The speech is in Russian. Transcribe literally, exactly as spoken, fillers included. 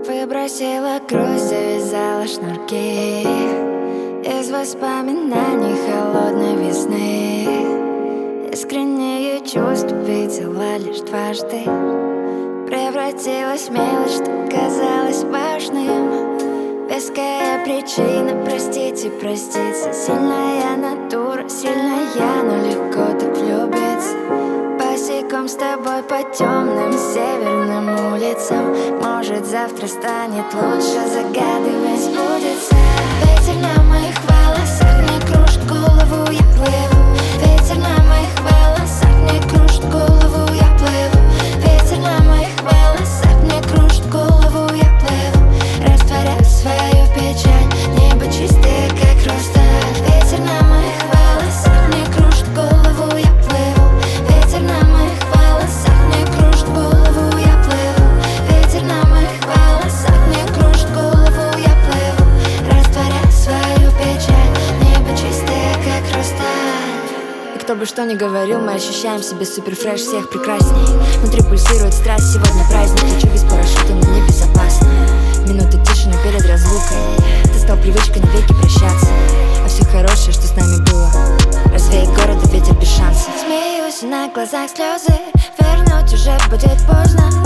Выбросила грусть, завязала шнурки из воспоминаний холодной весны. Искренние чувства видела лишь дважды, превратилась в мелочь, что казалось важным. Веская причина простить и проститься. Сильная натура, сильная, но легко так влюбиться. Босиком с тобой по темным северным улицам. Может, завтра станет лучше, загадывай, сбудется. Ветер на моих волосах не кружит голову, я плыву. Ветер на моих волосах не кружит голову, я плыву. Ветер на моих волосах не кружит голову, я плыву. Растворяю свою печаль, небо чистое, как хрусталь. Ветер на моих волосах не кружит голову, я плыву. Ветер на моих волосах не кружит голову, я плыву. Ветер на моих волосах не кружит голову, я плыву. Растворяю свою печаль, небо чистое, как хрусталь. И кто бы что ни говорил, мы ощущаем себя супер фреш, всех прекрасней. Внутри пульсирует страсть, сегодня праздник. Лечу без парашюта, но небезопасно. Минуты тишины перед разлукой. Ты стал привычкой навеки прощаться. А все хорошее, что с нами было, развеет города ветер без шансов. Смеюсь, и на глазах слезы. Вернуть уже будет поздно.